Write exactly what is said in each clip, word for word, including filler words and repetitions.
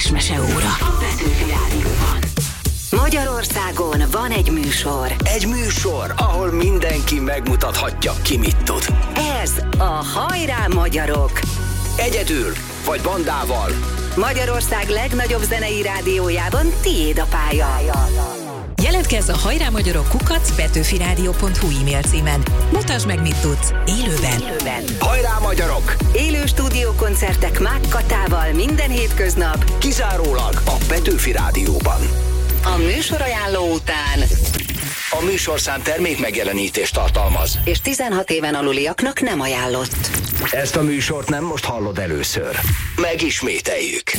kis meseóra. A Petőfi Rádióban. Magyarországon van egy műsor. Egy műsor, ahol mindenki megmutathatja, ki mit tud. Ez a Hajrá Magyarok. Egyedül, vagy bandával. Magyarország legnagyobb zenei rádiójában tiéd a pálya. Jelentkezz a Hajrá Magyarok kukac petőfirádió pont hu e-mail címen. Mutasd meg, mit tudsz. Élőben. Élőben. Hajrá Magyarok! Élő stúdiókoncertek Mák Katával minden hétköznap. Kizárólag a Petőfi Rádióban. A műsorajánló után a műsorszám termék megjelenítést tartalmaz, és tizenhat éven aluliaknak nem ajánlott. Ezt a műsort nem most hallod először. Megismételjük.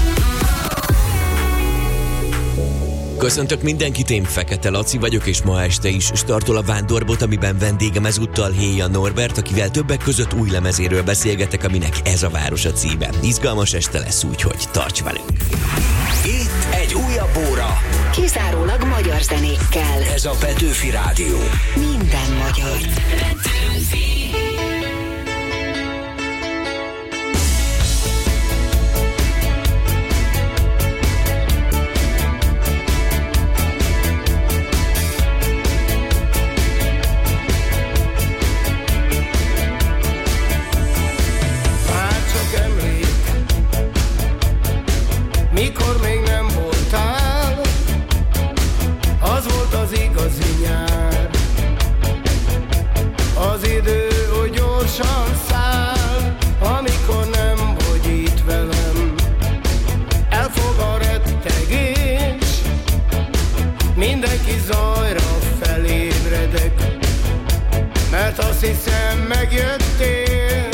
Köszöntök mindenkit, én Fekete Laci vagyok, és ma este is startol a Vándorbot, amiben vendégem ezúttal Héja Norbert, akivel többek között új lemezéről beszélgetek, aminek ez a város a címe. Izgalmas este lesz, úgyhogy tarts velünk! Itt egy újabb óra. Kizárólag magyar zenékkel. Ez a Petőfi Rádió. Minden magyar. Mikor még nem voltál, az volt az igazi nyár. Az idő, hogy gyorsan száll, amikor nem vagy itt velem. Elfog a rettegés, mindenki zajra felébredek, mert azt hiszem megjöttél.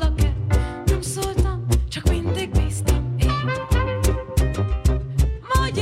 Vagy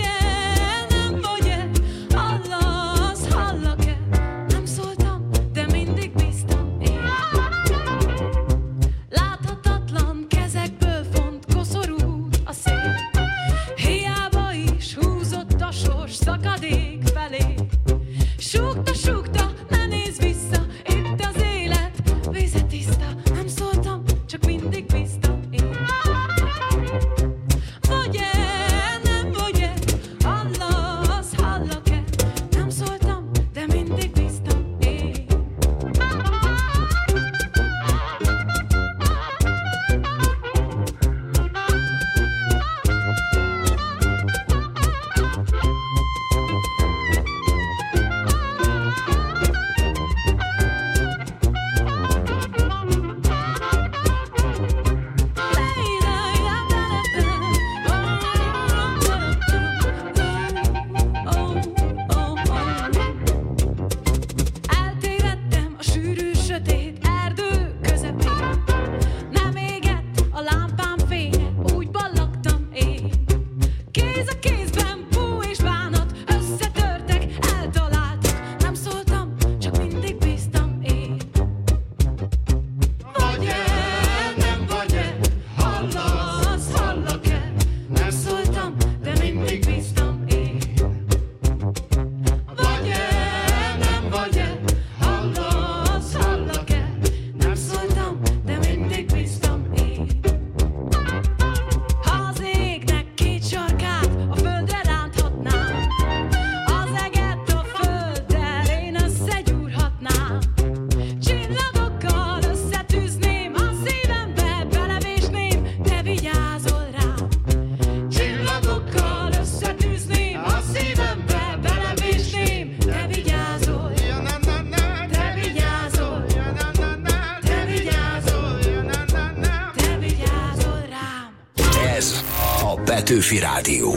Petőfi Rádió.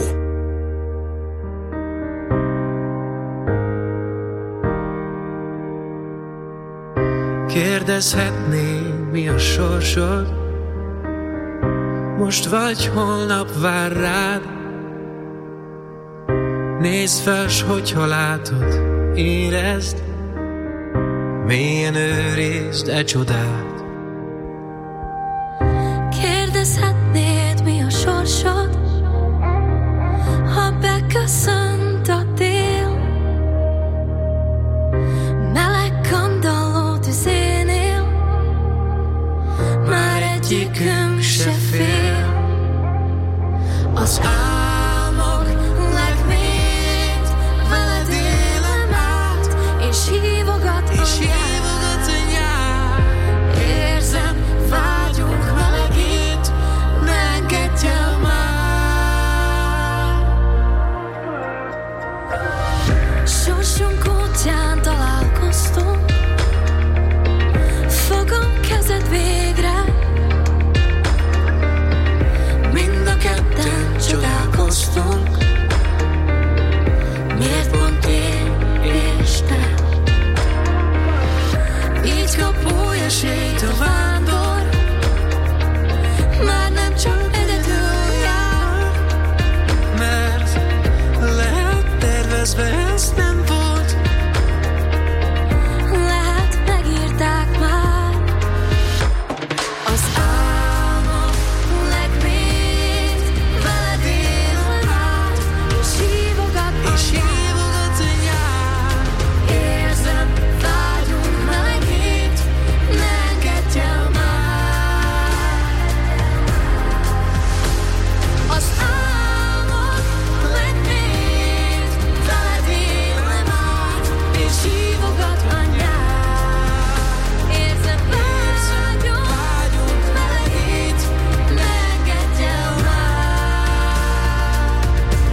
Kérdezhetném, mi a sorsod, most vagy holnap vár rád. Nézd fel, s hogyha látod, érezd, mélyen őrizd e csodát. Kérdezhetnéd, mi a sorsod, ha beköszönt a tél. Meleg kandalló tüzénél már egyikünk se fél. Az álmok legmélyt veled élem át, és hívogat a nyár. Érzem, vágyunk melegít, ne engedj el már. Sorsunk útján találkoztunk, fogom kezed végre. Mind a ketten csodálkoztunk, miért pont én és te. Így kap új esélyt a vándor, már nem csak egyedül jár. Mert lehet tervezve ez nem volt, lehet megírták már. Az álmok legmélyt veled élem át, és hívogat a és hívogat a nyár. Érzem, vágyunk melegít, ne engedj el már. Az álmok legmélyt veled élem át, és hívogat a nyár. Érzem, vágyunk melegít, ne engedj el már.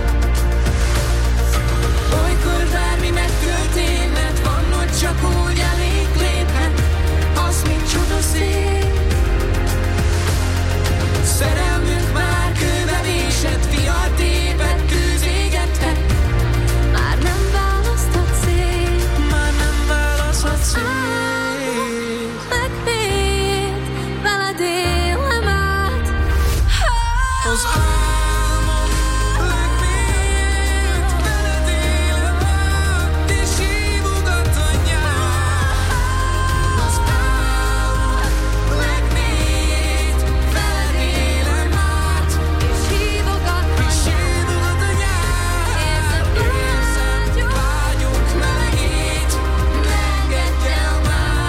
Olykor bármi megtörténhet, van, hogy csak úgy elég léphet, az mint csodaszép. Szerelmünk már kőbevésett, fiat épet, tűz égethet, már nem választhat szét. Már nem választhat szét. Megmélyt, veled élem át. Az álmok legmélyt veled élem át, és hívogat a nyár. Az álmok legmélyt veled élem át, és hívogat a És hívogat a nyár. Érzem, vágyunk melegít, ne engedj el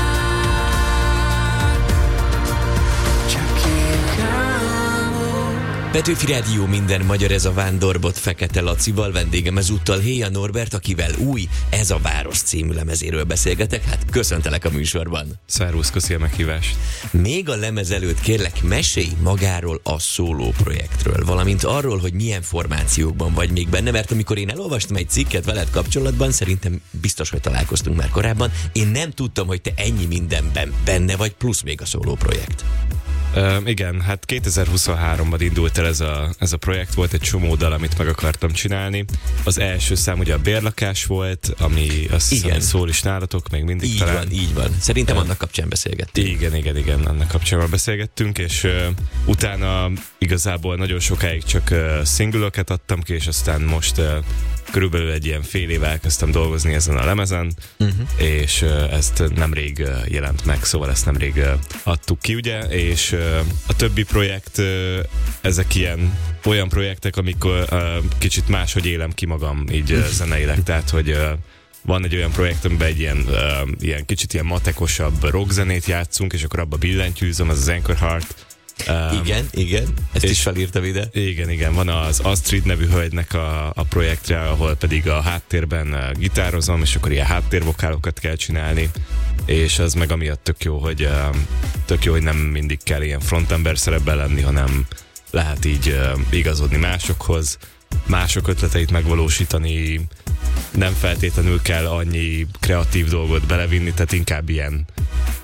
már. Csak kék álmok. Petőfi Rádió, minden magyar, ez a Vándorbot Fekete Lacival, vendégem ezúttal Héja Norbert, akivel új Ez a város című lemezéről beszélgetek. Hát köszöntelek a műsorban. Szervusz, köszi a meghívást. Még a lemez előtt kérlek, mesélj magáról a szóló projektről, valamint arról, hogy milyen formációkban vagy még benne, mert amikor én elolvastam egy cikket veled kapcsolatban, szerintem biztos, hogy találkoztunk már korábban, én nem tudtam, hogy te ennyi mindenben benne vagy, plusz még a szóló projekt. Uh, igen, hát kétezer-huszonháromban indult el ez a, ez a projekt, volt egy csomó dal, amit meg akartam csinálni. Az első szám ugye a Bérlakás volt, ami azt hiszem, hogy szól is nálatok, még mindig így talán. van, így van. Szerintem uh, annak kapcsán beszélgettünk. Igen, igen, igen, annak kapcsán beszélgettünk, és uh, utána igazából nagyon sokáig csak uh, single-öket adtam ki, és aztán most uh, körülbelül egy ilyen fél éve elkezdtem dolgozni ezen a lemezen, uh-huh. és uh, ezt nemrég uh, jelent meg, szóval ezt nemrég uh, adtuk ki, ugye, és uh, a többi projekt, uh, ezek ilyen olyan projektek, amikor uh, kicsit máshogy élem ki magam így uh, zeneileg, tehát, hogy uh, van egy olyan projekt, amiben egy ilyen, uh, ilyen kicsit ilyen matekosabb rockzenét játszunk, és akkor abba billentyűzöm, az az Anchor Heart. Um, igen, igen, ezt is felírtam ide. Igen, igen, van az Astrid nevű hölgynek a, a projektre, ahol pedig a háttérben uh, gitározom, és akkor ilyen háttérvokálokat kell csinálni, és az meg amiatt tök jó, hogy uh, tök jó, hogy nem mindig kell ilyen frontember szerepben lenni, hanem lehet így uh, igazodni másokhoz, mások ötleteit megvalósítani, nem feltétlenül kell annyi kreatív dolgot belevinni, tehát inkább ilyen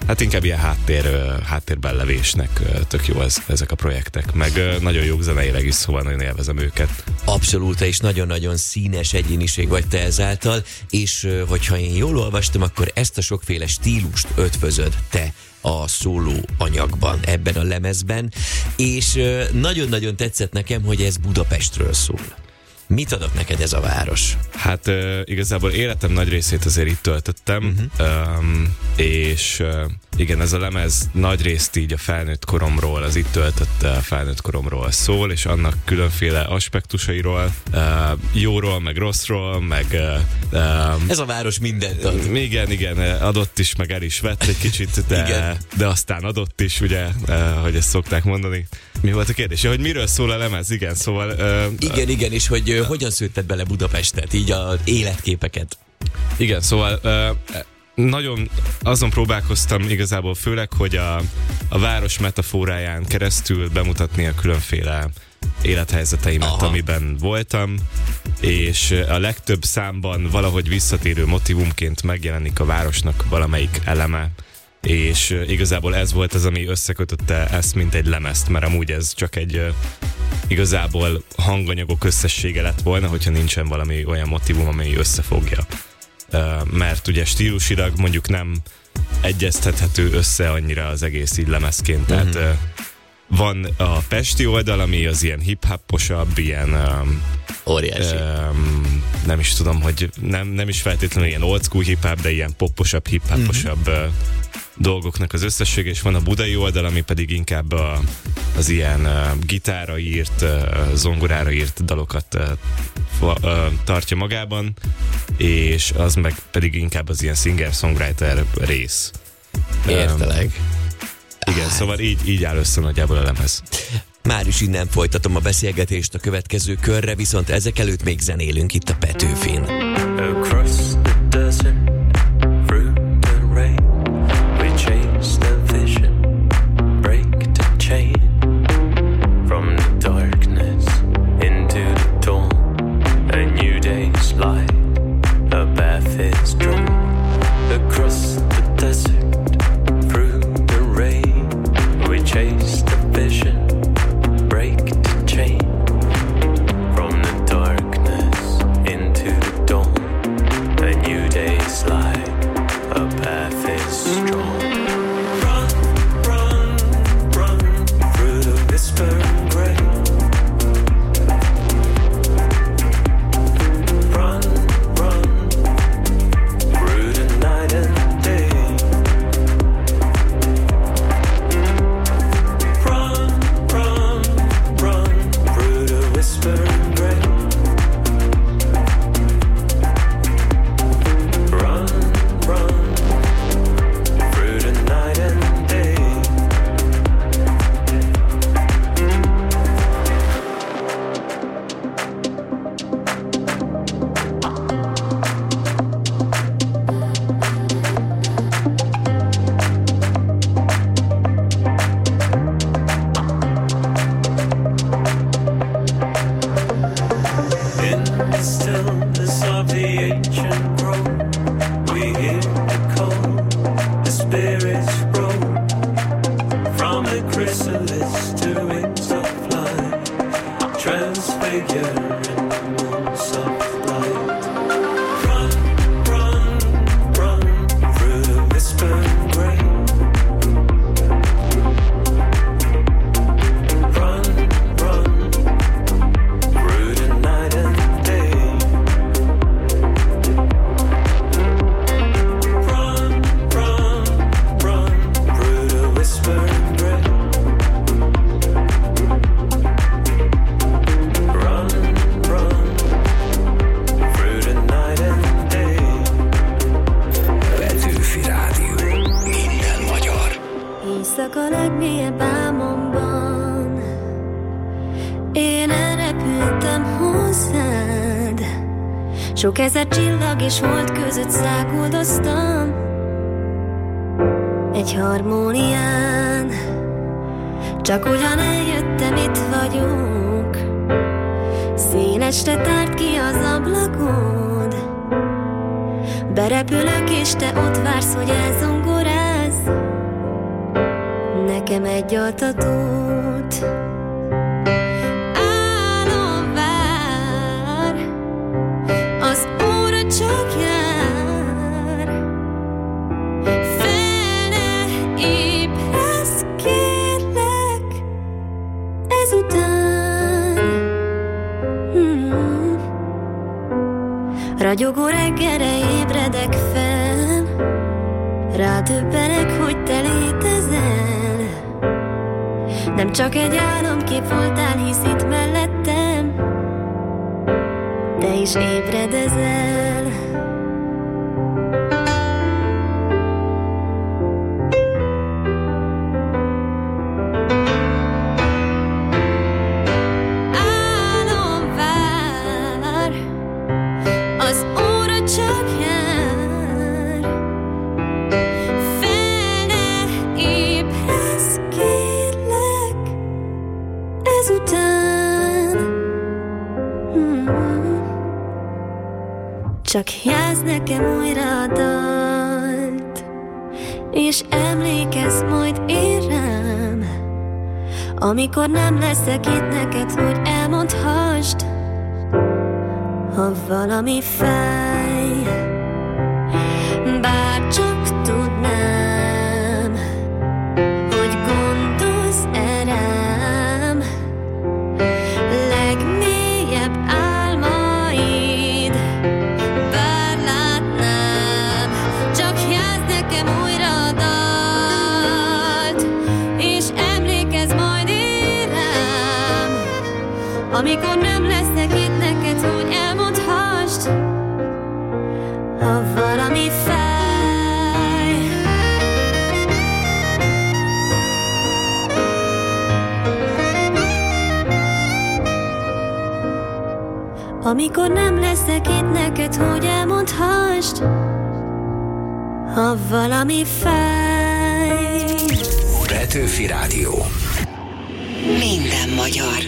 hát inkább ilyen háttér, háttérben levésnek tök jó ez, ezek a projektek, meg nagyon jók zeneileg is, szóval nagyon élvezem őket. Abszolút, és nagyon-nagyon színes egyéniség vagy te ezáltal, és hogyha én jól olvastam, akkor ezt a sokféle stílust ötvözöd te a szóló anyagban, ebben a lemezben, és nagyon-nagyon tetszett nekem, hogy ez Budapestről szól. Mit adott neked ez a város? Hát uh, igazából életem nagy részét azért itt töltöttem, uh-huh. um, és uh, igen, ez a lemez nagy részt így a felnőtt koromról, az itt töltött uh, felnőtt koromról szól, és annak különféle aspektusairól, uh, jóról, meg rosszról, meg... Uh, um, ez a város mindent ad. Igen, igen, adott is, meg el is vett egy kicsit, de, de aztán adott is, ugye, uh, hogy ezt szokták mondani. Mi volt a kérdés? Ja, hogy miről szól a lemez? Igen, szóval... Uh, igen, igen, és hogy uh, hogyan szőtted bele Budapestet, így az életképeket? Igen, szóval uh, nagyon azon próbálkoztam igazából főleg, hogy a, a város metaforáján keresztül bemutatni a különféle élethelyzeteimet, aha, amiben voltam, és a legtöbb számban valahogy visszatérő motivumként megjelenik a városnak valamelyik eleme, és igazából ez volt az, ami összekötötte ezt, mint egy lemezt, mert amúgy ez csak egy uh, igazából hanganyagok összessége lett volna, hogyha nincsen valami olyan motivum, ami összefogja. Uh, mert ugye stílusilag mondjuk nem egyeztethető össze annyira az egész így lemezként, tehát uh-huh. uh, van a pesti oldal, ami az ilyen hip-hoposabb, ilyen um, óriási. Um, nem is tudom, hogy nem, nem is feltétlenül ilyen old school hip-hop, de ilyen poposabb, hip-hoposabb uh-huh. uh, dolgoknak az összessége, és van a budai oldal, ami pedig inkább a, az ilyen uh, gitárra írt, uh, zongorára írt dalokat uh, fa, uh, tartja magában, és az meg pedig inkább az ilyen singer-songwriter rész. Értelek. Um, igen, ah, szóval így, így áll össze nagyjából a lemez. Már is innen folytatom a beszélgetést a következő körre, viszont ezek előtt még zenélünk itt a Petőfin. Across the desert, through the rain, we chase the vision, break the chain, from the darkness into the dawn, a new day's light, a path is drawn. Across the desert, through the rain, we chase the vision, break the chain, from the darkness into the dawn, a new day's light, a path is strong. Run, run, run through the whispering gray. Run, run through the night and day. Run, run, run through the whispering gray. Run, run through the night and day. In the stillness of the ancient grove, we hear the call, the spirits roll, from the chrysalis to wings of flight, transfigure in the moon's soft light. Run, run, run through the whispering gray. Run, run through the night and day. Run, run, run through the whispering gray. Run, run through the night and day. Petőfi Rádió. Minden magyar. Éjszaka legmélyebb álmomban én elrepültem hozzád. Sok ezer csillag és hold között száguldoztam egy harmónián. Csak ugyan eljöttem, itt vagyok. Színeste tárt ki az ablakod. Berepülök és te ott vársz, hogy elzongorázz. nekem egy altatót. Álom vár, az óra csak jár, fel ne ébredsz, kérlek, ezután. hmm. Ragyogó reggelre ébredek fel, rádöbbenek, hogy te létezel. Nem csak egy álomkép voltál, hisz itt mellettem te is ébredezel. Álom vár, az óra csak jár, fel ne ébredsz, kérlek, ezután. hmm. Csak játsz nekem újra a dalt, és emlékezz majd én rám, amikor nem leszek itt neked, hogy elmondhassd, ha valami fáj. Bár csak tudnám, hogy gondolsz-e rám, legmélyebb álmaid, bár látnám. Csak játsz nekem újra a dalt, és emlékezz majd én rám, amikor nem leszek itt neked, hogy elmondhassd, ha valami fáj. Amikor nem leszek itt neked, hogy elmondhassd, ha valami fáj. Petőfi Rádió. Minden magyar.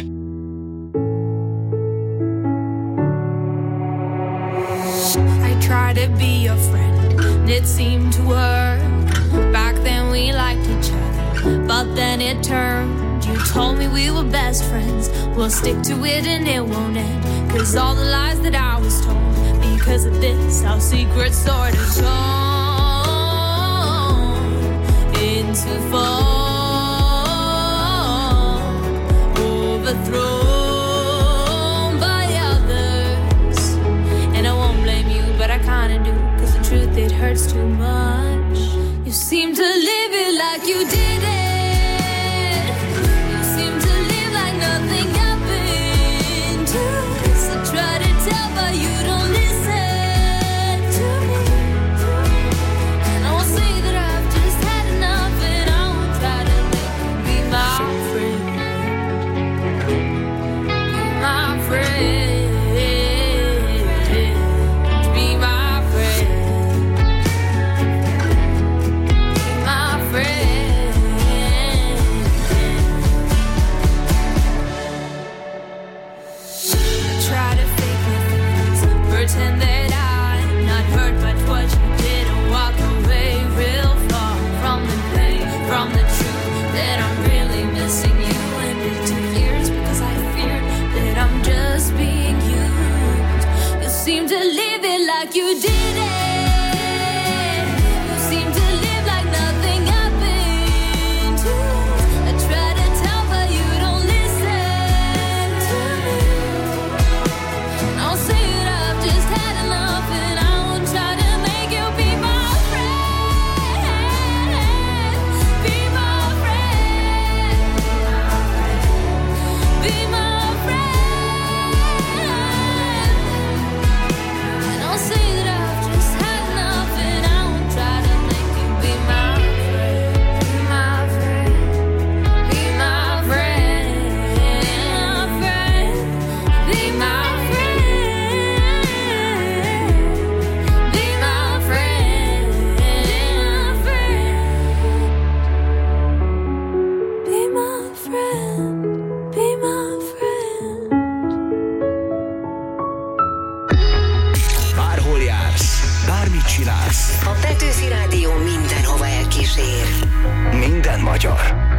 I try to be your friend, and it seemed to work. Back then we liked each other, but then it turned. You told me we were best friends, we'll stick to it and it won't end. Cause all the lies that I was told, because of this, our secrets sort of shown into fall, overthrown by others. And I won't blame you, but I kinda do, cause the truth, it hurts too much. You seem to live it like you did it. You seem to live like nothing happened to us. I try to tell, but you don't listen to me. And I won't say that I've just had enough, and I won't try to make you be my friend. Be my friend. Be my friend. Be my friend. Try to fake my feelings, pretend that I'm not hurt by what you did, and walk away real far from the pain, from the truth that I'm really missing you. And it took years because I feared that I'm just being used. You seem to live it like you did it. You seem to live like nothing happened to us. I try to tell, but you don't listen to me. I'll say that I've just had enough, and I won't try to make you be my friend. Be my friend. Be my friend. And I'll say that I've just had enough, and I won't try to make you be my friend. Be my friend. Be my friend. Be my friend. Be my friend. Be my friend. Be my friend. Bárhol jársz, bármit csinálsz, A Petőfi Rádió mindenhova elkísér. minden magyar.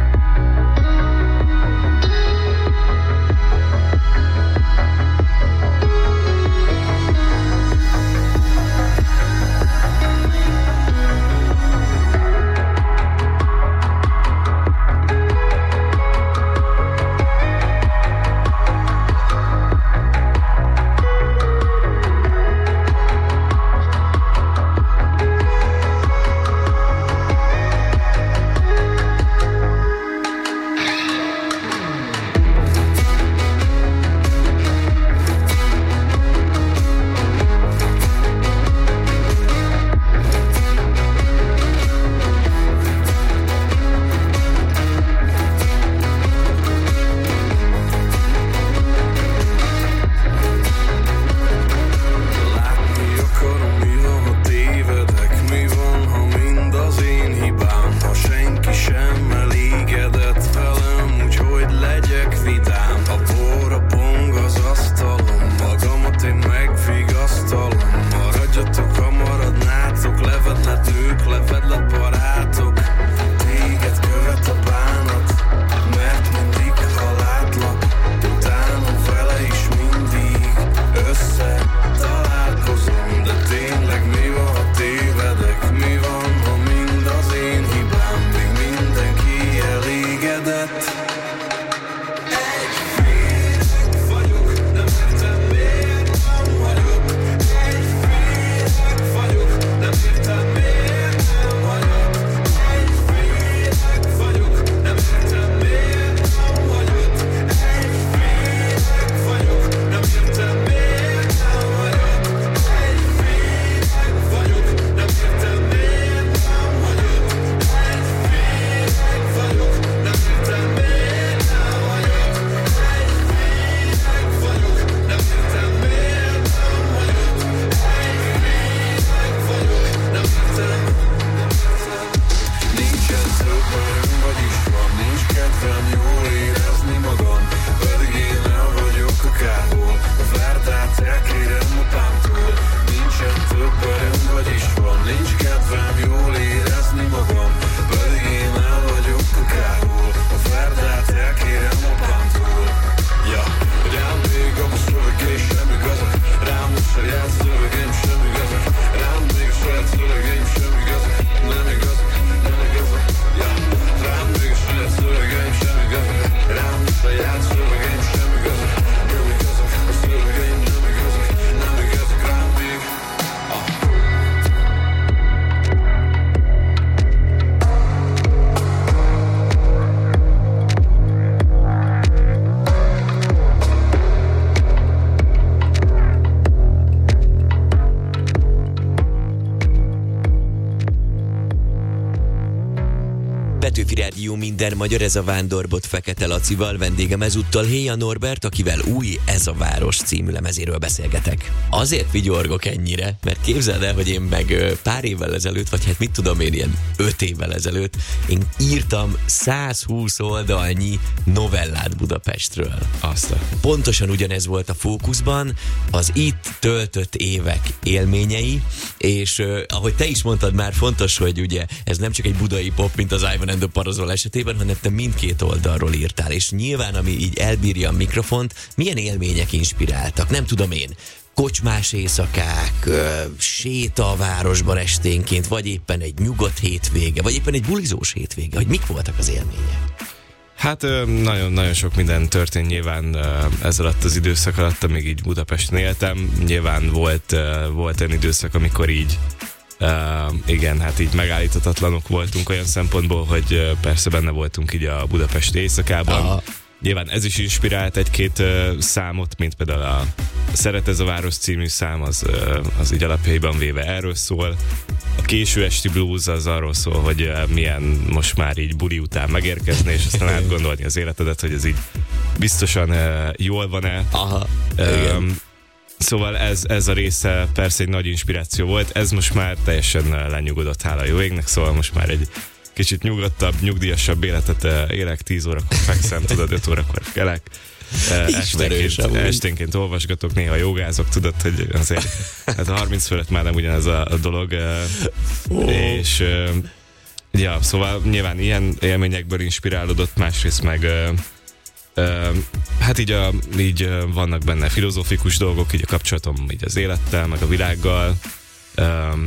Rádió minden magyar, ez a Vándorbot Fekete Lacival, vendégem ezúttal Héja Norbert, akivel új Ez a város című lemezéről beszélgetek. Azért vigyorgok ennyire, mert képzeld el, hogy én meg pár évvel ezelőtt, vagy hát mit tudom én, ilyen öt évvel ezelőtt, én írtam százhúsz oldalnyi novellát Budapestről. Azt. Pontosan ugyanez volt a fókuszban, az itt töltött évek élményei, és uh, ahogy te is mondtad már, fontos, hogy ugye ez nem csak egy budai pop, mint az Ivan and the Parasol esetében, hanem te mindkét oldalról írtál, és nyilván, ami így elbírja a mikrofont, milyen élmények inspiráltak, nem tudom én, kocsmás éjszakák, ö, séta a városban esténként, vagy éppen egy nyugodt hétvége, vagy éppen egy bulizós hétvége, hogy mik voltak az élmények? Hát nagyon-nagyon sok minden történt nyilván ez alatt az időszak alatt, amíg így Budapesten éltem. Nyilván volt, volt olyan időszak, amikor így Uh, igen, hát így megállíthatatlanok voltunk olyan szempontból, hogy uh, persze benne voltunk így a budapesti éjszakában. Aha. Nyilván ez is inspirált egy-két uh, számot, mint például a Szeret ez a város című szám, az, uh, az így alapjaiban véve erről szól. A késő esti blues az arról szól, hogy uh, milyen most már így buli után megérkezni, és aztán átgondolni az életedet, hogy ez így biztosan uh, jól van-e. Aha, um, Szóval ez, ez a része persze egy nagy inspiráció volt, ez most már teljesen lenyugodott, hála jó égnek, szóval most már egy kicsit nyugodtabb, nyugdíjasabb életet élek, tíz órakor fekszem, tudod, öt órakor kelek. Esténként, esténként olvasgatok, néha jogázok, tudod, hogy azért hát a harminc fölött már nem ugyanez a, a dolog. Oh. És ja, szóval nyilván ilyen élményekből inspirálódott, másrészt meg Uh, hát így, a, így uh, vannak benne filozófikus dolgok, így a kapcsolatom így az élettel, meg a világgal. Uh,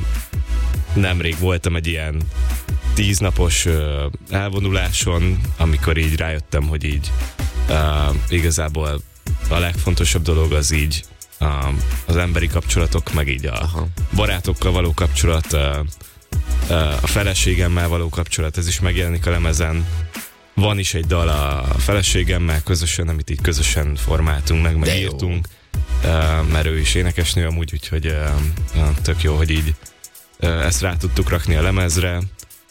nemrég voltam egy ilyen tíznapos uh, elvonuláson, amikor így rájöttem, hogy így uh, igazából a legfontosabb dolog az így uh, az emberi kapcsolatok, meg így a Aha. barátokkal való kapcsolat, uh, uh, a feleségemmel való kapcsolat, ez is megjelenik a lemezen. Van is egy dal a feleségemmel közösen, amit így közösen formáltunk meg, meg írtunk, uh, mert ő is énekesnő amúgy, úgyhogy uh, tök jó, hogy így uh, ezt rá tudtuk rakni a lemezre.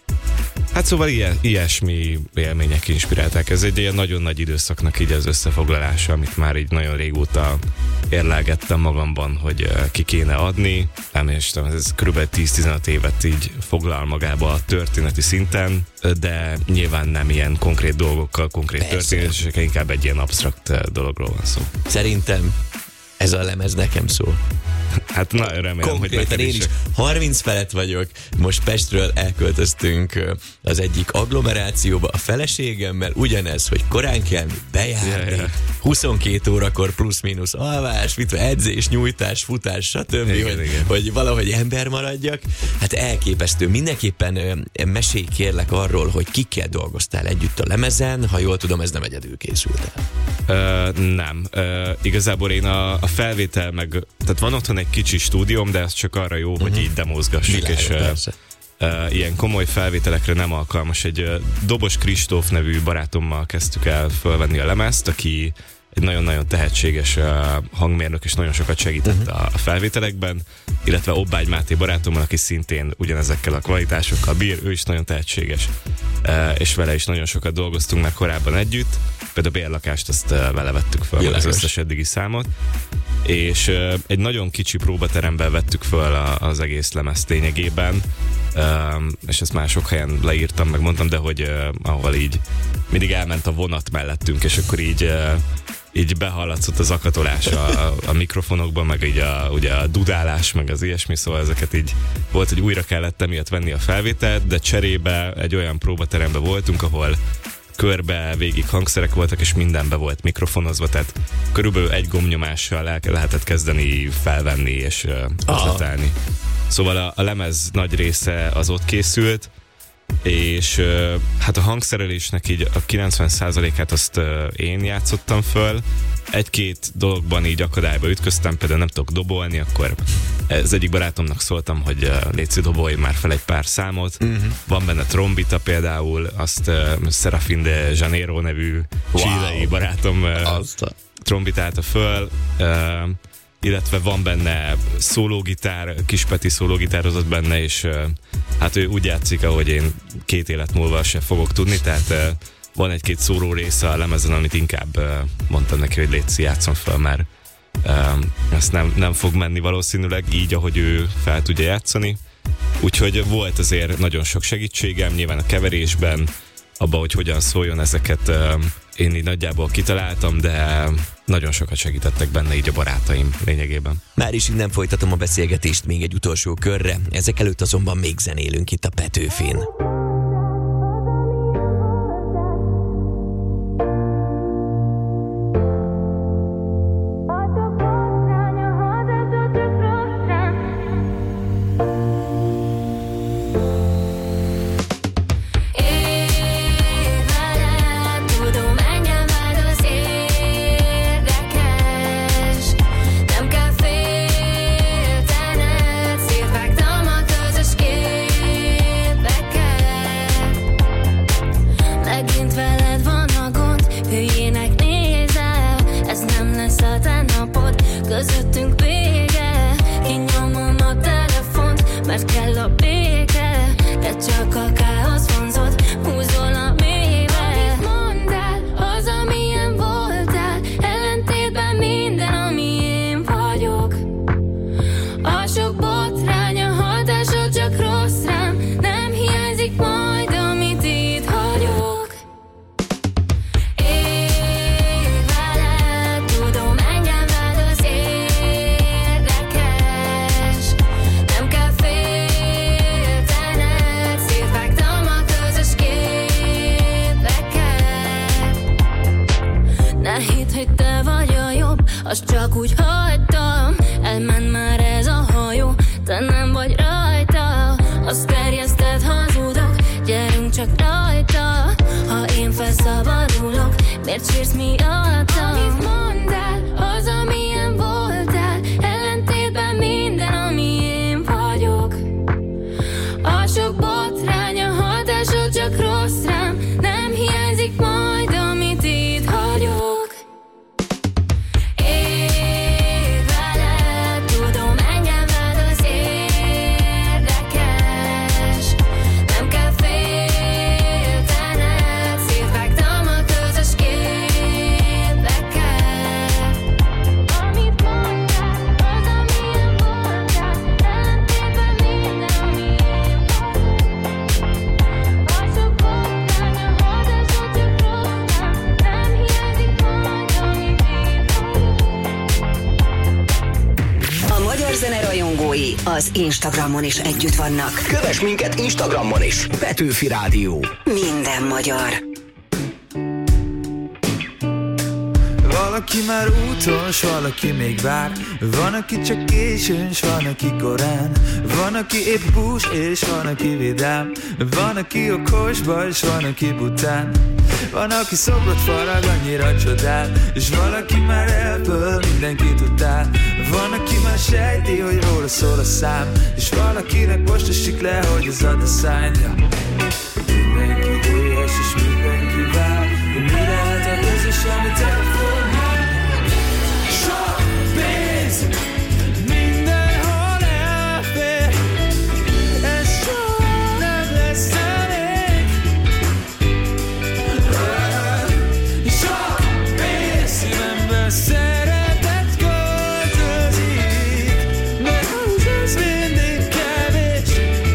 Hát szóval ilyen, ilyesmi élmények inspirálták. Ez egy ilyen nagyon nagy időszaknak így az összefoglalása, amit már így nagyon régóta érlelgettem magamban, hogy uh, ki kéne adni. Nem is tudom, ez kb. tíz-tizenöt évet így foglal magába a történeti szinten, de nyilván nem ilyen konkrét dolgokkal, konkrét történetekkel, inkább egy ilyen absztrakt dologról van szó. Szerintem ez a lemez nekem szól. Hát nagyon remélem, konkrétan hogy én is harminc felett vagyok, most Pestről elköltöztünk az egyik agglomerációba a feleségemmel, ugyanez, hogy korán kell bejárni, yeah, yeah. huszonkét órakor plusz-minusz alvás, mit edzés, nyújtás, futás, stb., igen, hogy, igen. hogy valahogy ember maradjak. Hát elképesztő. Mindenképpen mesélj kérlek arról, hogy kikkel dolgoztál együtt a lemezen, ha jól tudom, ez nem egyedül készült el. Uh, nem. Uh, igazából én a, a felvétel meg, tehát van otthon egy kicsi stúdióm, de ez csak arra jó, uh-huh. hogy így demózgassuk, Világos, és uh, uh, ilyen komoly felvételekre nem alkalmas. Egy uh, Dobos Kristóf nevű barátommal kezdtük el fölvenni a lemezt, aki egy nagyon-nagyon tehetséges uh, hangmérnök, és nagyon sokat segített uh-huh. a felvételekben, illetve Obbágy Máté barátommal, aki szintén ugyanezekkel a kvalitásokkal bír, ő is nagyon tehetséges, uh, és vele is nagyon sokat dolgoztunk meg korábban együtt. Például a bérlakást azt uh, vele vettük föl, Jelen az összes eddigi számot, és uh, egy nagyon kicsi próbateremben vettük föl a, az egész lemez lényegében, uh, és ezt már sok helyen leírtam, meg mondtam, de hogy uh, ahol így mindig elment a vonat mellettünk, és akkor így uh, így behallatszott az akatolás a, a mikrofonokban, meg így a, ugye a dudálás, meg az ilyesmi, szóval ezeket így volt, hogy újra kellett emiatt venni a felvételt, de cserébe egy olyan próbateremben voltunk, ahol körbe végig hangszerek voltak, és mindenbe volt mikrofonozva, tehát körülbelül egy gombnyomással le lehetett kezdeni felvenni és ötletelni. Szóval a, a lemez nagy része az ott készült, és hát a hangszerelésnek így a kilencven százalékát azt én játszottam föl. Egy-két dologban így akadályba ütköztem, például nem tudok dobolni, akkor az egyik barátomnak szóltam, hogy létszik, dobolj már fel egy pár számot. Uh-huh. Van benne trombita például, azt uh, Serafin de Janeiro nevű wow. chilei barátom uh, trombitálta föl. Uh, illetve van benne szólógitár, Kispeti szólógitározott benne, és hát ő úgy játszik, ahogy én két élet múlva se fogok tudni, tehát van egy-két szóló része a lemezen, amit inkább mondtam neki, hogy létszi, játszom fel, mert ezt nem, nem fog menni valószínűleg így, ahogy ő fel tudja játszani. Úgyhogy volt azért nagyon sok segítségem, nyilván a keverésben, abban, hogy hogyan szóljon, ezeket én így nagyjából kitaláltam, de nagyon sokat segítettek benne így a barátaim lényegében. Már is innen folytatom a beszélgetést még egy utolsó körre, ezek előtt azonban még zenélünk itt a Petőfin. Közöttünk vége, kinyomom a telefont, mert kell a béke, de csak a káosz vonzott, húzol a mélybe. Amit mondd el, az, amilyen voltál, ellentétben minden, ami én vagyok. A sok botrány, a hatásod csak rossz rám, nem hiányzik majd, amit itt hagyok. Azt csak úgy hagytam, elment már ez a hajó, te nem vagy rajta. Azt terjeszted, hazudok, gyerünk csak rajta. Ha én felszabadulok, miért sírsz miattam? Amit mondd el, az, amilyen voltál, ellentétben minden, ami én vagyok. A sok botrány, a hatásod csak rossz rám, nem hiányzik majd, amit itt hagyok. Zenerajongói az Instagramon is együtt vannak. Kövess minket Instagramon is. Petőfi Rádió. Minden magyar. Valaki már úton, s valaki még vár. Van, aki csak későn, s van, aki korán. Van, aki épp bús, és van, aki vidám. Van, aki okosba, és van, aki bután. Van, aki szobrot farag, annyira csodál, és valaki már elből mindenkit utál. Van, aki már sejti, hogy róla szól a szám, és valakinek most esik le, hogy az ad a szánja. Mindenki éhes, és mindenki vár. Mi lehet a közös, amit elfogni? Sok pénz, mindenhol elfér. Ez soha nem lesz elég. Sok pénz, szívemben szeretet költözik, de az ez mindig kevés.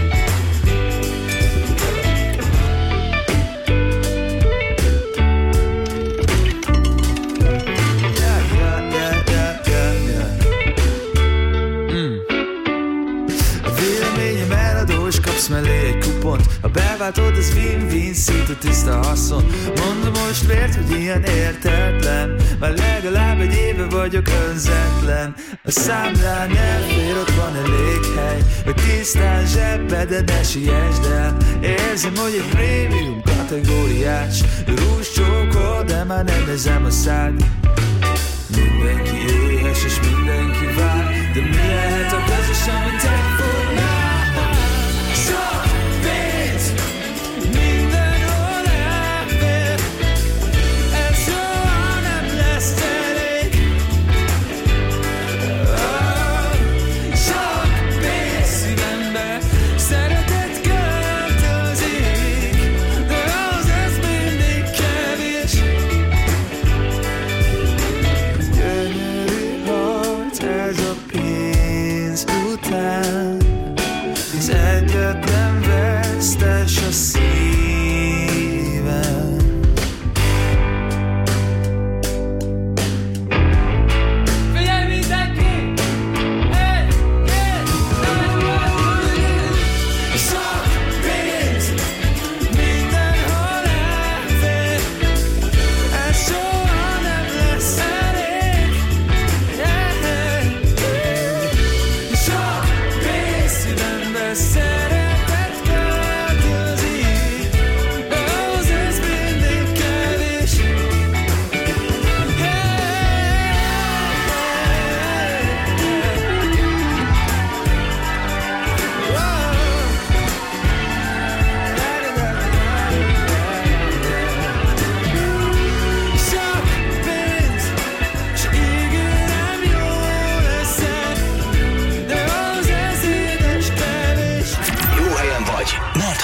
Mellé egy kupont, ha beváltod, az win-win, szinte tiszta haszon. Mondom most miért, hogy ilyen értetlen, már legalább egy éve vagyok önzetlen. A számlán elfér, ott van elég hely, hogy tisztán zsebbe, de ne siessd el. Érzem, hogy egy prémium kategóriás rúscsókol, de már nem nézem a szád. Mindenki éhes és mindenki vár, de mi lehet a közös, amit elfognál? Sok pénz, mindenhol elfér, ez soha nem lesz elég.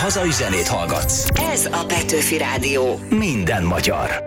hazai zenét hallgatsz. Ez a Petőfi Rádió. Minden magyar.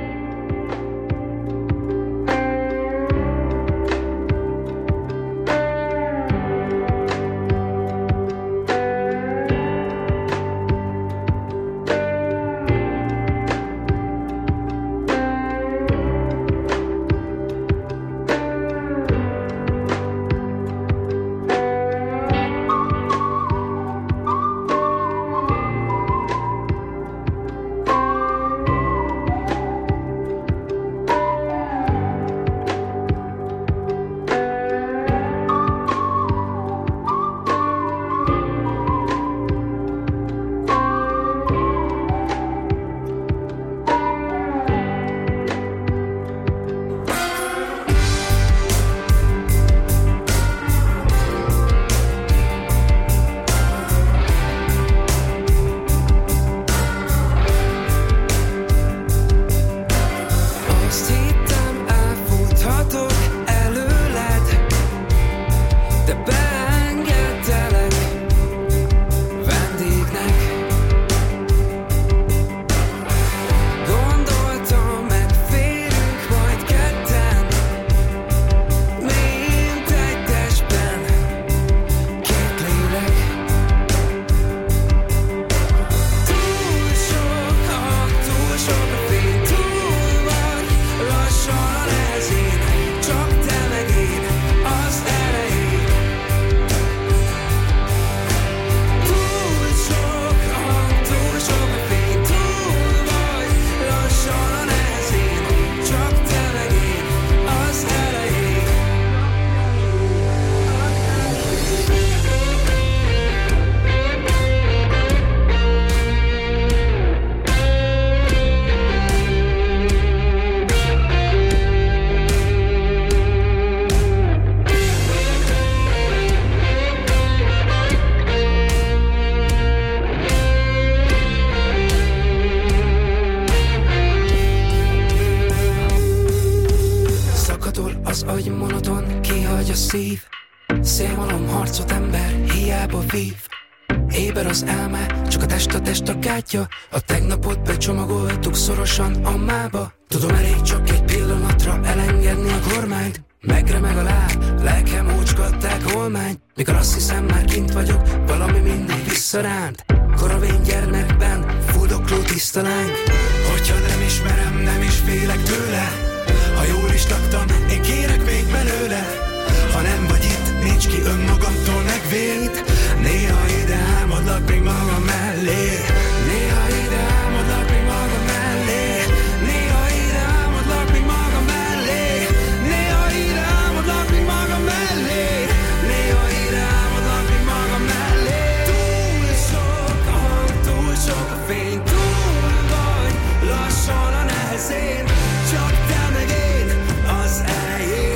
A tegnapot becsomagoltuk szorosan ammába. Tudom, elég csak egy pillanatra elengedni a kormányt. Megremeg a láb, lelkem ócskatták holmány. Mikor azt hiszem már kint vagyok, valami mindig visszaránt. Koravén gyermekben, fuldokló tiszta láng. Hogyha nem ismerem, nem is félek tőle. Ha jól is laktam, én kérek még belőle. Ha nem vagy itt, nincs ki önmagamtól megvéd. Néha ide álmodlak még magam mellé. Néha ide álmodlak még magam mellé. Néha ide álmodlak még magam mellé. Néha ide álmodlak még magam mellé. Néha ide álmodlak még magam mellé. Túl sok a hang, túl sok a fény. Túl vagy lassan a nehezén. Csak te meg én az elején.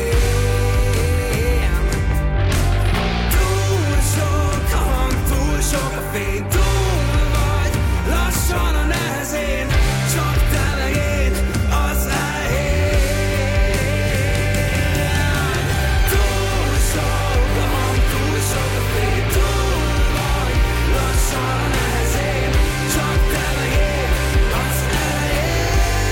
Sok a fény, túl vagy lassan a nehezén. Csak te meg én az elején. Túl sok a hang, túl sok a fény. Túl vagy lassan a nehezén. Csak te meg én az elején.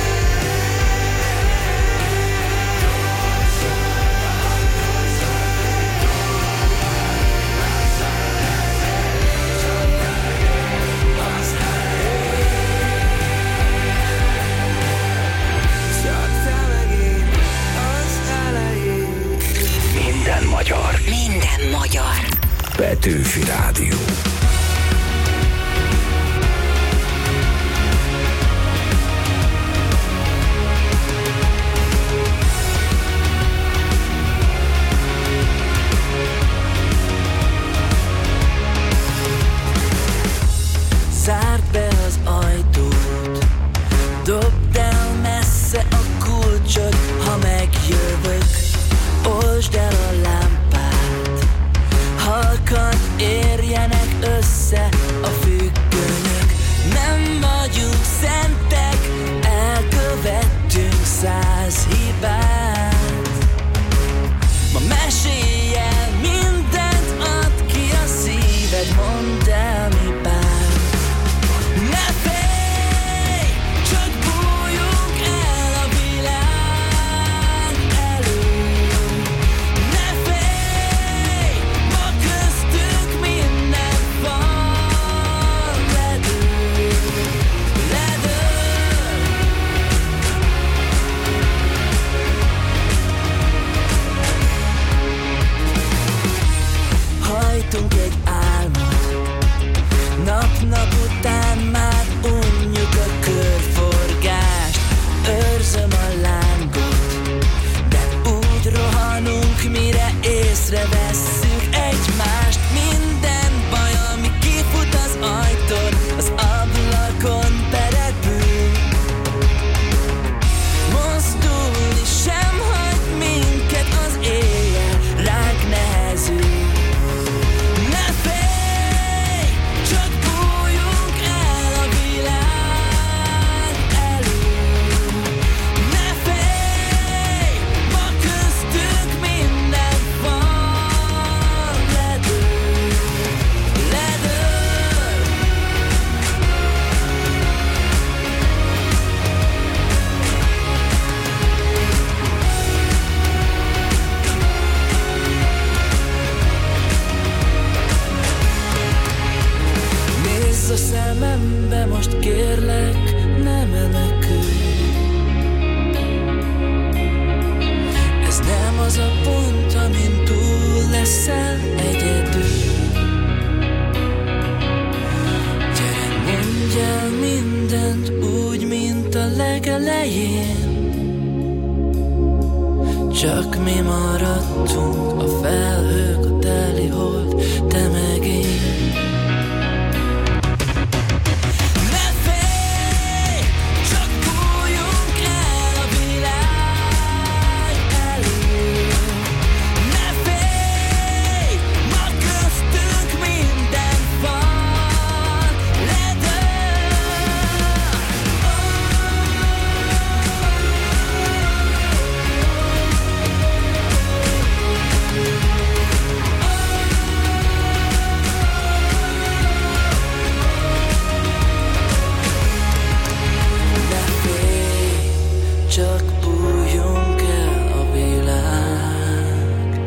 Minden magyar. Minden magyar. Petőfi Rádió. Zárd be az ajtót, dobd el messze a kulcsot, ha megjövök. Olsd el a lámpát, halkan érjenek fújtunk egy álmot, nap-nap után már unjuk a körforgást. Őrzöm a lángot, de úgy rohanunk, mire észrevesszük egymást. Minden baj, ami kifut az ajtón, az ablakon peregül. Mozdulni sem hagy minket az éjjel, ránk nehezül. Ne félj, csak bújjunk el a világ elől. Ne félj, ma köztünk minden van, ledől, ledől. Nézz a szemembe, most kérlek, ne menekülj. Ez nem az a pont, amin túl leszel egyedül. Gyere, mondj el mindent úgy, mint a legelején. Csak mi maradtunk, a felhők, a teli hold, te meg én. Ne félj, csak bújjunk el a világ elől. Ne félj, ma köztünk minden van, ledől. Ne félj, csak bújjunk el a világ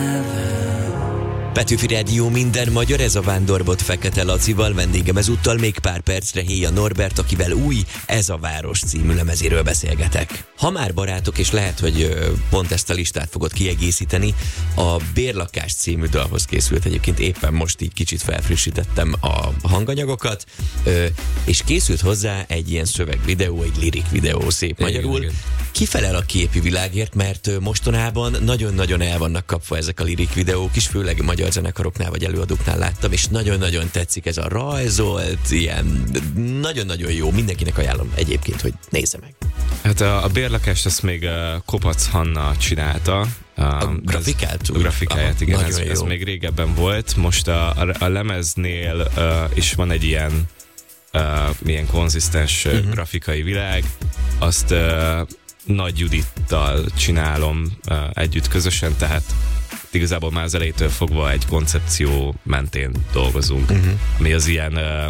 elől. Petőfi Rádió minden magyar, ez a Vándorbot Fekete Lacival, vendégem ezúttal még pár percre Héja Norbert, akivel új Ez a város című lemezéről beszélgetek. Ha már barátok, és lehet, hogy ö, pont ezt a listát fogod kiegészíteni, a Bérlakás című dalhoz készült egyébként, éppen most így kicsit felfrissítettem a hanganyagokat, ö, és készült hozzá egy ilyen szövegvideó, egy lirik videó, szép magyarul. igen. Ki felel a képi világért, mert ö, mostanában nagyon-nagyon el vannak kapva ezek a lirik videók is, főleg magyar zenekaroknál vagy előadóknál láttam, és nagyon-nagyon tetszik ez a rajzolt, ilyen nagyon-nagyon jó, mindenkinek ajánlom egyébként, hogy nézze meg. Hát a, a bérlakást ezt még uh, Kopac Hanna csinálta. Uh, A grafikát? Ez, a grafikáját, Aha, igen, ez, nagyon ez jó. még régebben volt. Most a, a, a lemeznél uh, is van egy ilyen uh, ilyen konzisztens uh, Mhm. grafikai világ. Azt uh, Nagy Judittal csinálom uh, együtt közösen, tehát igazából már az elejétől fogva egy koncepció mentén dolgozunk, Mhm. ami az ilyen uh,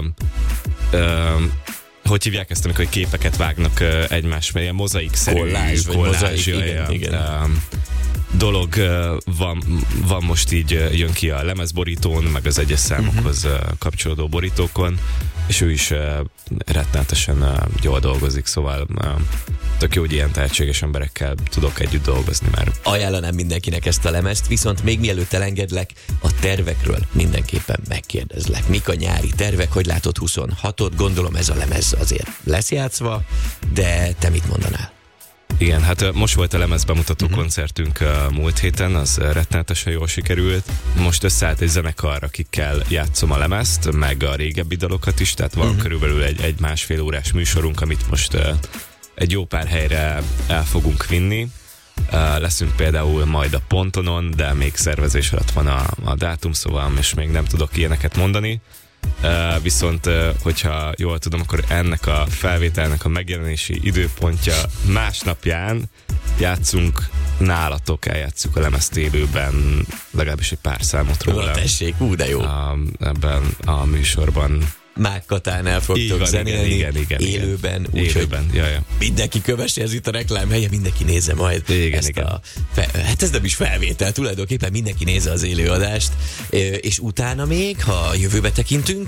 uh, hogy hívják ezt, amikor képeket vágnak uh, egymás mellé, ilyen mozaikszerű Kollázs, vagy kollázs, mozaik, ja, igen, ja, igen. um, dolog uh, van, van most így, uh, jön ki a lemezborítón, meg az egyes számokhoz uh, kapcsolódó borítókon, és ő is uh, rettenetesen uh, jól dolgozik, szóval uh, tök jó, hogy ilyen tehetséges emberekkel tudok együtt dolgozni már. Ajánlanám mindenkinek ezt a lemezt, viszont még mielőtt elengedlek, a tervekről mindenképpen megkérdezlek. Mik a nyári tervek, hogy látod huszonhatot? Gondolom ez a lemez azért lesz játszva, de te mit mondanál? Igen, hát ö, most volt a lemezbemutató Mhm. uh-huh. koncertünk uh, múlt héten, az ö, rettenetesen jól sikerült. Most összeállt egy zenekar, akikkel játszom a lemezt, meg a régebbi dalokat is, tehát van Mhm. uh-huh. körülbelül egy, egy másfél órás műsorunk, amit most uh, egy jó pár helyre el fogunk vinni. Uh, leszünk például majd a Pontonon, de még szervezés alatt van a, a dátum, szóval és még nem tudok ilyeneket mondani. Uh, viszont, uh, hogyha jól tudom, akkor ennek a felvételnek a megjelenési időpontja másnapján játszunk nálatok, eljátszuk a lemezt élőben, legalábbis egy pár számot róla. Na, tessék, ú, de jó. A, ebben a műsorban. Mákkatánál fogtok van, zenélni, igen, igen, igen, élőben, igen. úgyhogy Élőben, ja, ja. mindenki kövesse, ez itt a reklám helye, mindenki nézze majd Igen, ezt igen. a... Fe, hát ez nem is felvétel, tulajdonképpen mindenki nézze az élőadást, Ö, és utána még, ha a jövőbe tekintünk,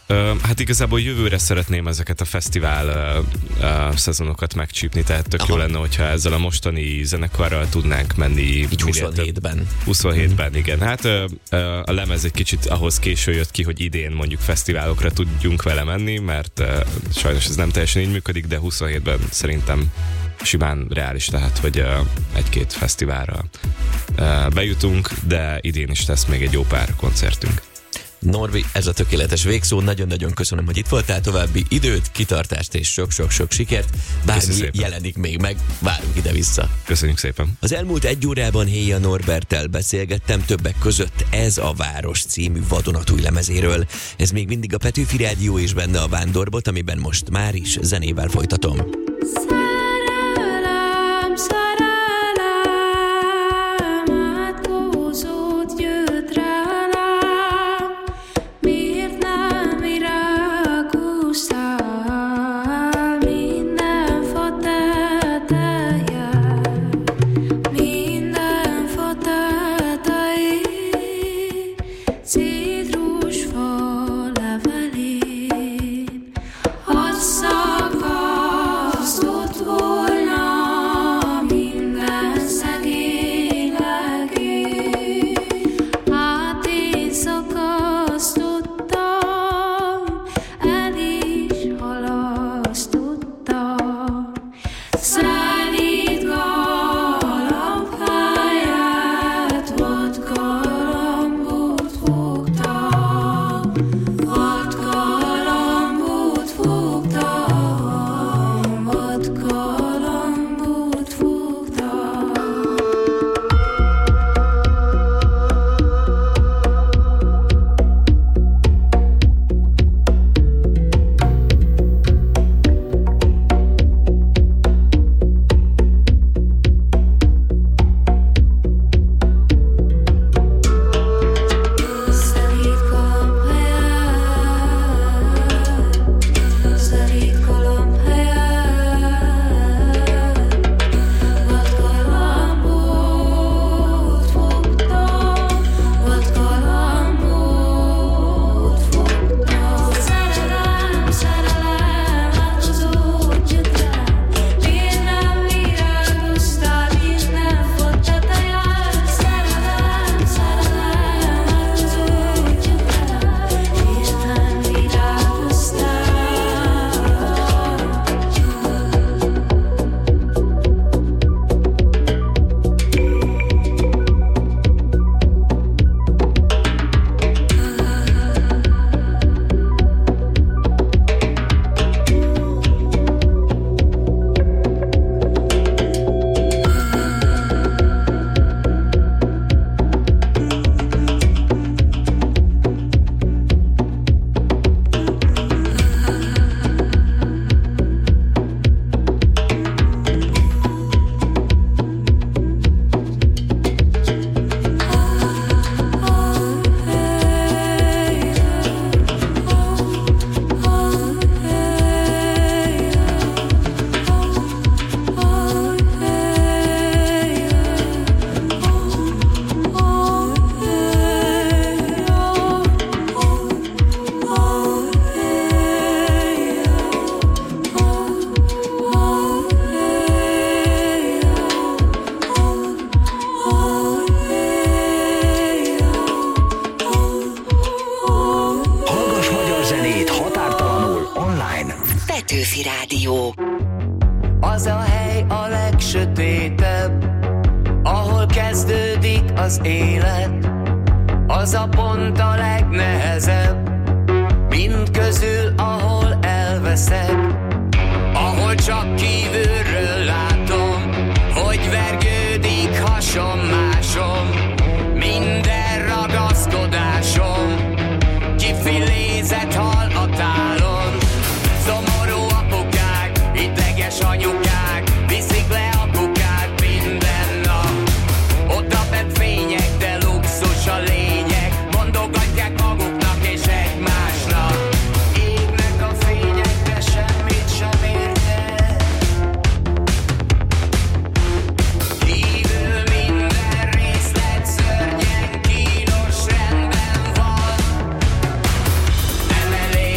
Ö, hát igazából jövőre szeretném ezeket a fesztivál ö, ö, szezonokat megcsípni, tehát tök Aha. jó lenne, hogyha ezzel a mostani zenekarral tudnánk menni. Így huszonhétben. huszonhétben, mm. igen. Hát ö, ö, a lemez egy kicsit ahhoz késő jött ki, hogy idén mondjuk fesztiválokra tudjunk vele menni, mert ö, sajnos ez nem teljesen így működik, de huszonhétben szerintem simán reális, tehát, hogy ö, egy-két fesztiválra ö, bejutunk, de idén is lesz még egy jó pár koncertünk. Norbi, ez a tökéletes végszó. Nagyon-nagyon köszönöm, hogy itt voltál. További időt, kitartást és sok-sok-sok sikert. Bármi jelenik még meg, várunk ide-vissza. Köszönjük szépen. Az elmúlt egy órában Héja Norberttel beszélgettem, többek között Ez a város című vadonatúj lemezéről. Ez még mindig a Petőfi Rádió és benne a Vándorbot, amiben most már is zenével folytatom. Szerelem, szerelem, átkózott jött rám, miért nem virágoztál minden fa tetején, minden fa tetején, citrusfa levelén, hadd szakasztott volna minden szegény legény. Hát én szakasztottam, el is halasztottam. Szelíd galamb helyett vad galambot fogtam, vad galambot fogtam, vad galambot fogtam. Szelíd galamb helyett, szelíd galamb helyett, vad galambot fogtam, vad galambot fogtam. Szerelem, szerelem, átkozott jött rám, miért nem virágoztál minden fa tetején. Szerelem, szerelem, átkozott jött rám, miért nem virágoztál. Hallgass magyar zenét határtalanul online. Petőfi Rádió. Az a hely a legsötétebb, ahol kezdődik az élet. Az a pont a legnehezebb, mind közül, ahol elveszek. Ahol csak kívülről látom, hogy vergődik hasom másom. Minden ragaszkodásom kifilézett hal a tálon. Szomorú apukák, ideges anyukák viszik le a kukát minden nap. Oda bent fények, de luxus a lényeg, mondogatják maguknak és egymásnak. Égnek a fények, de semmit sem értek. Kívül minden részlet szörnyen, kínos rendben van. Nem elég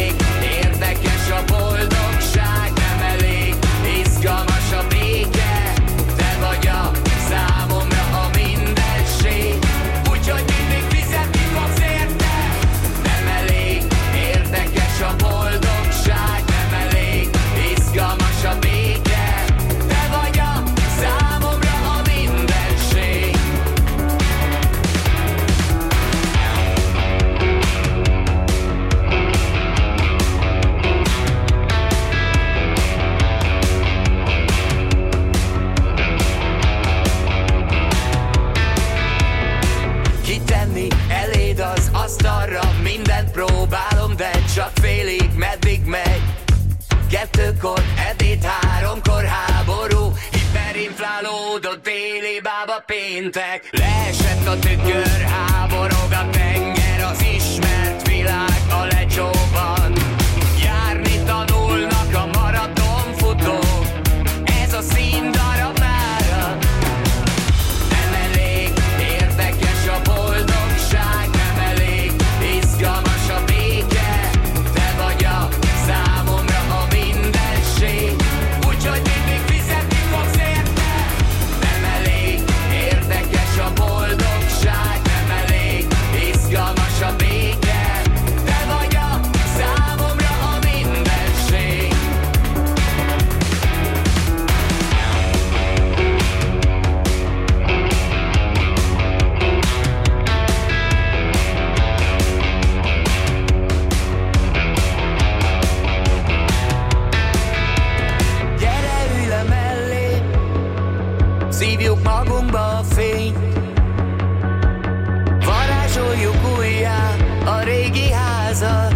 tenni eléd az asztalra, mindent próbálom, de csak félig, meddig megy. Kettőkor edét, háromkor háború, hiperinflálódott déli bába péntek. Leesett a tükör, háborog a tenger, az ismert világ a lecsóban. Járni tanulnak a maratonfutók, ez a színdarab mára. Nem elég érdekes a boldogság, nem elég izgalmas a béke. Te vagy a számomra a mindenség, úgyhogy mindig fizetni fogsz érte. Nem elég érdekes a boldogság, nem elég izgalmas a béke. Te vagy a számomra a mindenség. Gyere, ülj le mellé, szívjuk magunkba a fényt, varázsoljuk újjá a régi házat.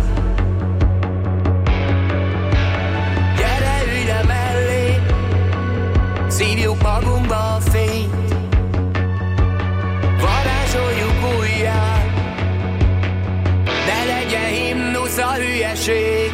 Gyere, ülj le mellé, szívjuk magunkba a fényt, varázsoljuk újjá, ne legyen himnusz a hülyeség.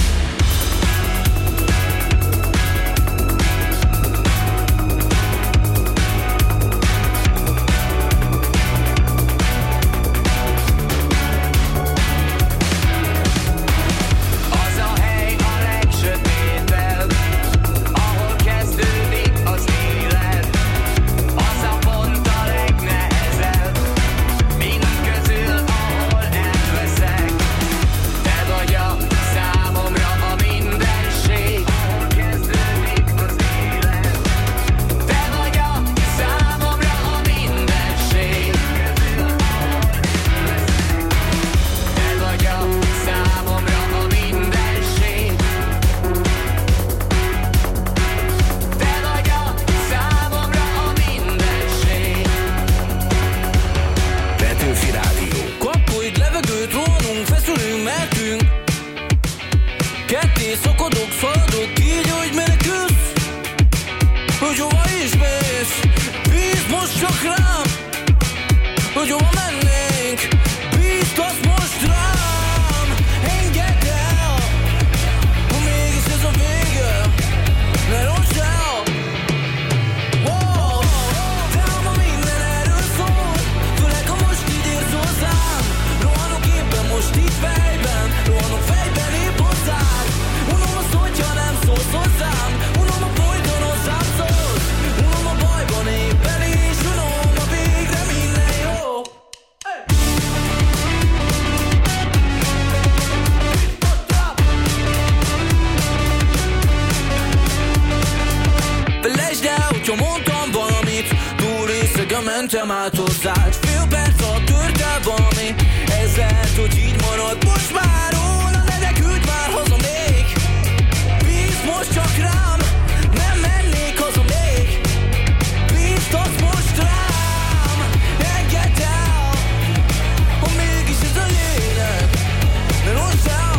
Az a hely a legsötétebb, ahol kezdődik az élet. Az a pont a legnehezebb, mind közül, ahol elveszek. Te vagy a számomra a mindenség, ahol kezdődik az élet. Te vagy a számomra a mindenség, te vagy a számomra a mindenség. Te vagy a számomra a mindenség. Petőfi Rádió. Kapkodj levegőt, rohanunk, feszülünk, mentünk. Ketté szakadok, szaladok, így, hogy menekülsz. Hogy hova is mész, bízd most csak rám. Hogy hova mennénk, bízd azt most rám. Engedd el, ha mégis ez a vége, ne rontsd el. Wow, de ma minden erről szól, főleg ha most így érsz hozzám. Rohanok éppen most itt fejben, rohanok fejben épp hozzád. Unom azt, hogyha nem szólsz hozzám, unom a folyton hozzám szólsz. Unom a bajban éppen is, unom a végre minden jó. Felejtsd el, hogyha mondtam valamit, túl részegen mentem át hozzád. Fél perc alatt tört el valami, ez lehet, hogy így marad most már róla, de ne küldj már haza még. Bízd most csak rám, nem mennék haza még. Bízd azt most rám, engedd el, ha mégis ez a lényeg, ne rontsd el.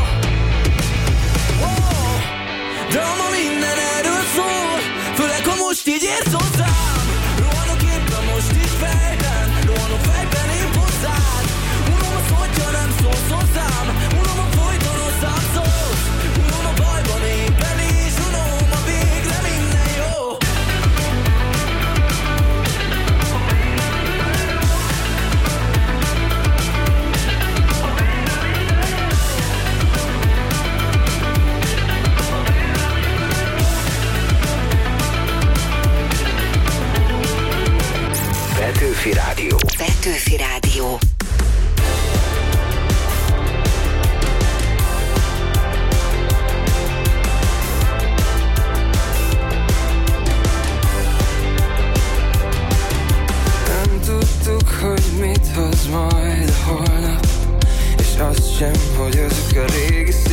Oh, de ma minden erről szól, főleg ha most így érsz hozzám. Rohanok éppen most itt fejben, rohanok fejben épp hozzád. Unom azt, hogyha nem szólsz hozzám, unom a folyton hozzám szólsz. Unom a bajban éppen is, unom a végre minden jó. Petőfi Rádió. Petőfi Rádió. Nem tudtuk, hogy mit hoz majd a holnap, és azt sem, hogy azok a régi